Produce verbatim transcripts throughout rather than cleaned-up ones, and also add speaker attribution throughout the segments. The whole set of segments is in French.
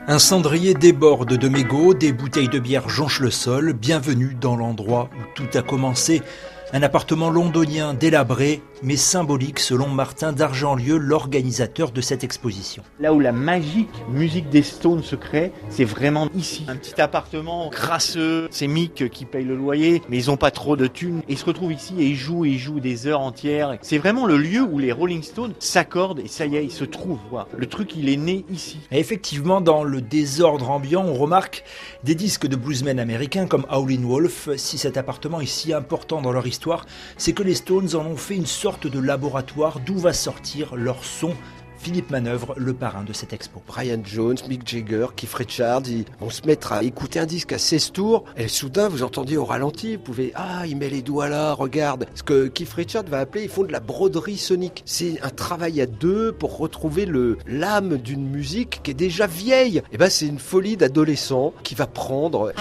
Speaker 1: Un cendrier déborde de mégots, des bouteilles de bière jonchent le sol. Bienvenue dans l'endroit où tout a commencé. Un appartement londonien délabré, mais symbolique selon Martin d'Argentlieu, l'organisateur de cette exposition.
Speaker 2: Là où la magique musique des Stones se crée, c'est vraiment ici. Un petit appartement crasseux, c'est Mick qui paye le loyer, mais ils ont pas trop de thunes. Et ils se retrouvent ici et ils jouent, et ils jouent des heures entières. C'est vraiment le lieu où les Rolling Stones s'accordent et ça y est, ils se trouvent. Voilà. Le truc, il est né ici.
Speaker 1: Et effectivement, dans le désordre ambiant, on remarque des disques de bluesmen américains comme Howlin' Wolf. Si cet appartement est si important dans leur histoire, c'est que les Stones en ont fait une sorte de laboratoire d'où va sortir leur son. Philippe Manœuvre, le parrain de cette expo.
Speaker 3: Brian Jones, Mick Jagger, Keith Richards, ils vont se mettre à écouter un disque à seize tours et soudain vous entendiez au ralenti, vous pouvez, ah il met les doigts là, regarde. Ce que Keith Richards va appeler, ils font de la broderie sonique. C'est un travail à deux pour retrouver le, l'âme d'une musique qui est déjà vieille. Et ben c'est une folie d'adolescent qui va prendre...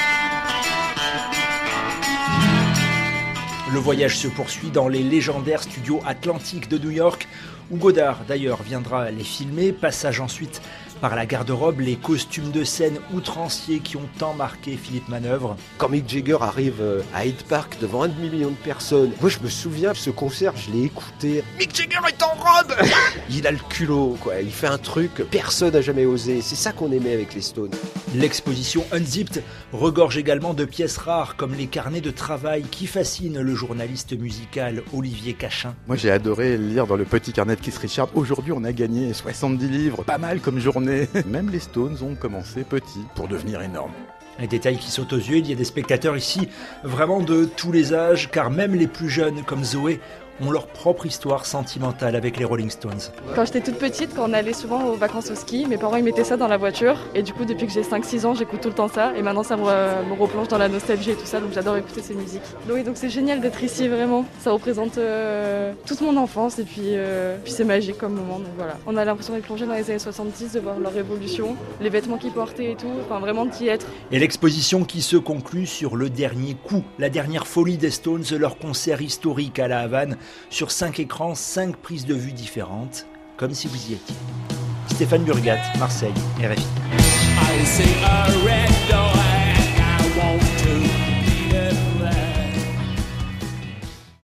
Speaker 1: Le voyage se poursuit dans les légendaires studios Atlantic de New York, où Godard d'ailleurs viendra les filmer. Passage ensuite par la garde-robe, les costumes de scène outranciers qui ont tant marqué Philippe Manœuvre.
Speaker 3: Quand Mick Jagger arrive à Hyde Park devant un demi-million de personnes, moi je me souviens, ce concert, je l'ai écouté. Mick Jagger est en robe. Il a le culot, quoi. Il fait un truc que personne n'a jamais osé. C'est ça qu'on aimait avec les Stones.
Speaker 1: L'exposition Unzipped regorge également de pièces rares comme les carnets de travail qui fascinent le journaliste musical Olivier Cachin.
Speaker 4: Moi j'ai adoré lire dans le petit carnet de Keith Richards. Aujourd'hui on a gagné soixante-dix livres, pas mal comme journée. Même les Stones ont commencé petits pour devenir énormes.
Speaker 1: Les détails qui sautent aux yeux, il y a des spectateurs ici vraiment de tous les âges, car même les plus jeunes comme Zoé ont leur propre histoire sentimentale avec les Rolling Stones.
Speaker 5: Quand j'étais toute petite, quand on allait souvent aux vacances au ski, mes parents ils mettaient ça dans la voiture et du coup depuis que j'ai cinq six ans j'écoute tout le temps ça et maintenant ça me, me replonge dans la nostalgie et tout ça, donc j'adore écouter ces musiques. Oui, donc c'est génial d'être ici vraiment, ça représente euh, toute mon enfance et puis, euh, puis c'est magique comme moment, donc voilà. On a l'impression d'être plongé dans les années soixante-dix, de voir leur évolution, les vêtements qu'ils portaient et tout, enfin vraiment d'y être.
Speaker 1: Et l'exposition qui se conclut sur le dernier coup, la dernière folie des Stones, leur concert historique à la Havane, sur cinq écrans, cinq prises de vue différentes, comme si vous y étiez. Stéphane Burgat, Marseille, R F I.